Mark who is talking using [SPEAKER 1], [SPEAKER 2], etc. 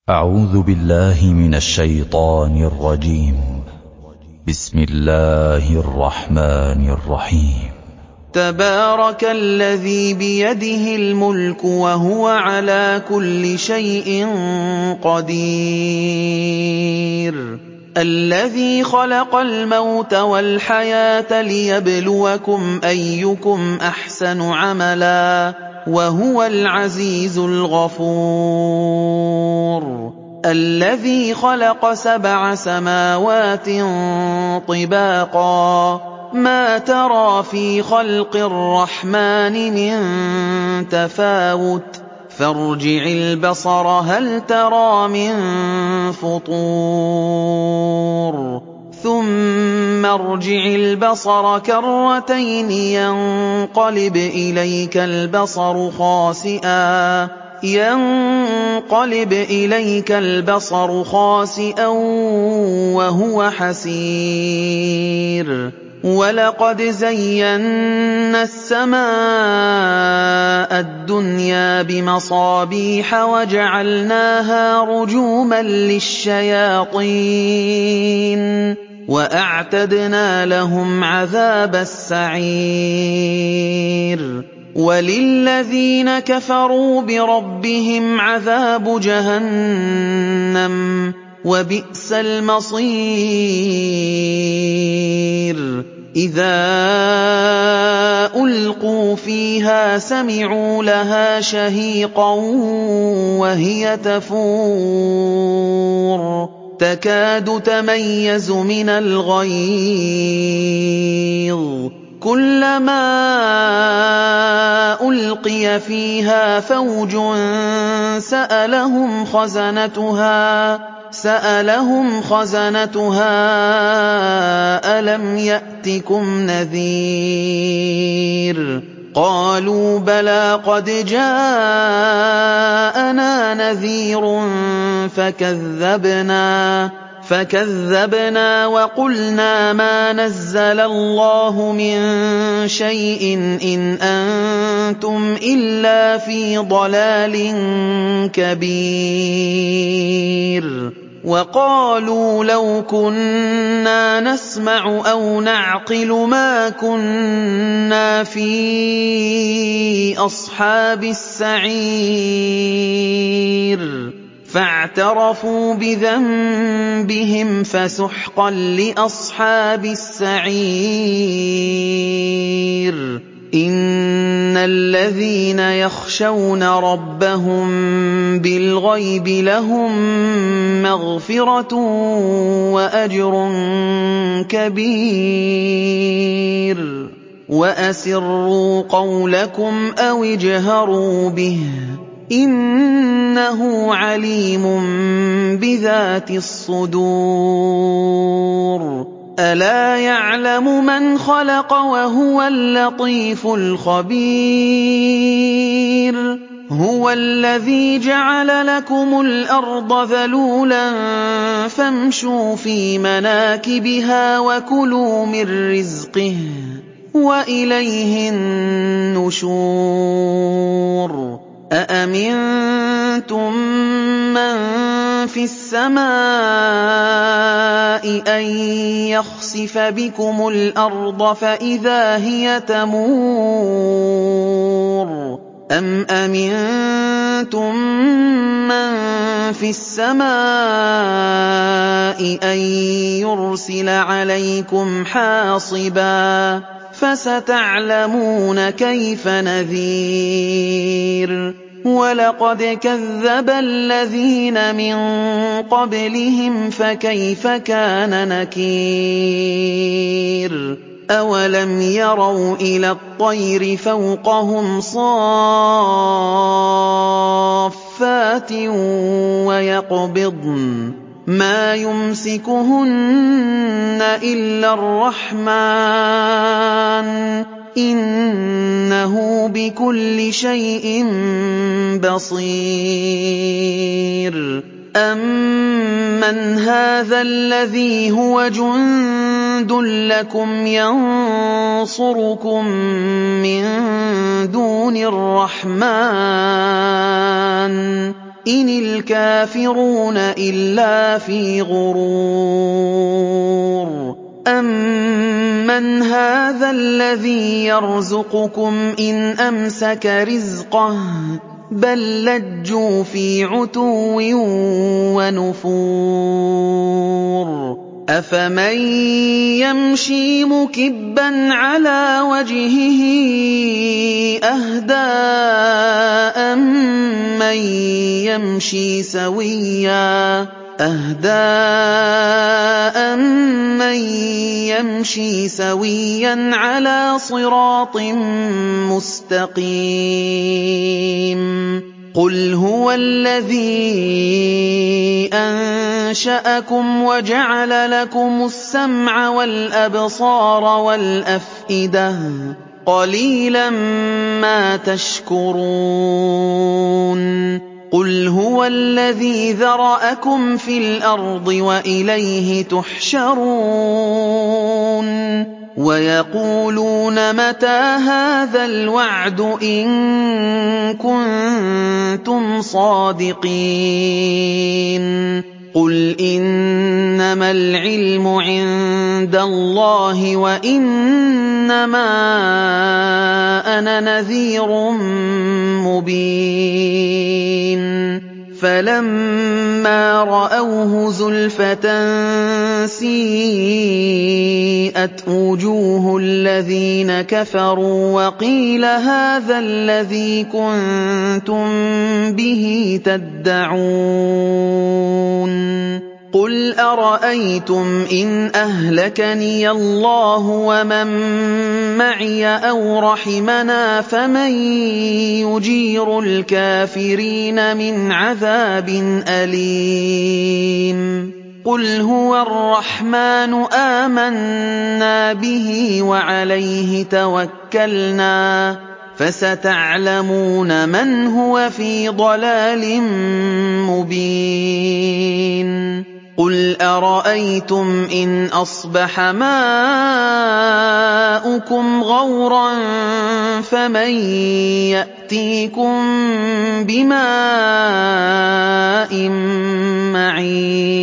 [SPEAKER 1] أعوذ بالله من الشيطان الرجيم. بسم الله الرحمن الرحيم.
[SPEAKER 2] تبارك الذي بيده الملك وهو على كل شيء قدير. الذي خلق الموت والحياة ليبلوكم أيكم أحسن عملا وهو العزيز الغفور. الذي خلق 7 سماوات طباقا ما ترى في خلق الرحمن من تفاوت فارجع البصر هل ترى من فطور ثم ارجع البصر كرتين ينقلب إليك البصر خاسئا وهو حسير. ولقد زينا السماء الدنيا بمصابيح وجعلناها رجوما للشياطين وأعتدنا لهم عذاب السعير. وللذين كفروا بربهم عذاب جهنم وبئس المصير. إذا ألقوا فيها سمعوا لها شهيقا وهي تفور تكاد تميز من الغيظ كلما ألقي فيها فوج سألهم خزنتها ألم يأتكم نذير قالوا بلى قد جاءنا نذير فكذبنا وقلنا ما نزل الله من شيء إن أنتم إلا في ضلال كبير. وقالوا لو كنا نسمع أو نعقل ما كنا في أصحاب السعير فاعترفوا بذنبهم فسحقا لأصحاب السعير. إن الذين يخشون ربهم بالغيب لهم مغفرة وأجر كبير. وأسروا قولكم أو اجهروا به إنه عليم بذات الصدور. ألا يعلم من خلق وهو اللطيف الخبير. هو الذي جعل لكم الأرض ذلولا فامشوا في مناكبها وكلوا من رزقه وإليه النشور. أأمنتم من في السماء أن يخسف بكم الأرض فإذا هي تمور أم أمنتم من في السماء أن يرسل عليكم حاصبا فستعلمون كيف نذير. ولقد كذب الذين من قبلهم فكيف كان نكير. أولم يروا إلى الطير فوقهم صافات ويقبضن ما يمسكهن إلا الرحمن إنه بكل شيء بصير. أمن هذا الذي هو جند لكم ينصركم من دون الرحمن إِنِ الْكَافِرُونَ إِلَّا فِي غُرُورٍ أَمَّنْ هَٰذَا الَّذِي يَرْزُقُكُمْ إِنْ أَمْسَكَ رِزْقَهُ بَل لَّجُّوا فِي عُتُوٍّ وَنُفُورٍ أَفَمَن يَمْشِي مُكِبًّا عَلَىٰ وَجْهِهِ أَهْدَىٰ أَمَّن يَمْشِي سَوِيًّا عَلَىٰ صِرَاطٍ مُّسْتَقِيمٍ قُلْ هُوَ الَّذِي أَنشَأَكُمْ وَجَعَلَ لَكُمُ السَّمْعَ وَالْأَبْصَارَ وَالْأَفْئِدَةَ ۖ قَلِيلًا مَّا تَشْكُرُونَ قُلْ هُوَ الَّذِي ذَرَأَكُمْ فِي الْأَرْضِ وَإِلَيْهِ تُحْشَرُونَ وَيَقُولُونَ مَتَىٰ هَٰذَا الْوَعْدُ إِن كُنتُمْ صَادِقِينَ قُلْ إِنَّمَا الْعِلْمُ عِندَ اللَّهِ وَإِنَّمَا أَنَا نَذِيرٌ مُّبِينٌ فَلَمَّا رَأَوْهُ زُلْفَةً سِيئَتْ وُجُوهُ الَّذِينَ كَفَرُوا وَقِيلَ هَٰذَا الَّذِي كُنتُم بِهِ تَدَّعُونَ قُلْ أَرَأَيْتُمْ إِنْ أَهْلَكَنِيَ اللَّهُ وَمَن مَّعِيَ أَوْ رَحِمَنَا فَمَن يُجِيرُ الْكَافِرِينَ مِنْ عَذَابٍ أَلِيمٍ قُلْ هُوَ الرَّحْمَٰنُ آمَنَّا بِهِ وَعَلَيْهِ تَوَكَّلْنَا فَسَتَعْلَمُونَ مَنْ هُوَ فِي ضَلَالٍ مُّبِينٍ قُلْ أَرَأَيْتُمْ إِنْ أَصْبَحَ مَاؤُكُمْ غَوْرًا فَمَن يَأْتِيكُم بِمَاءٍ مَّعِينٍ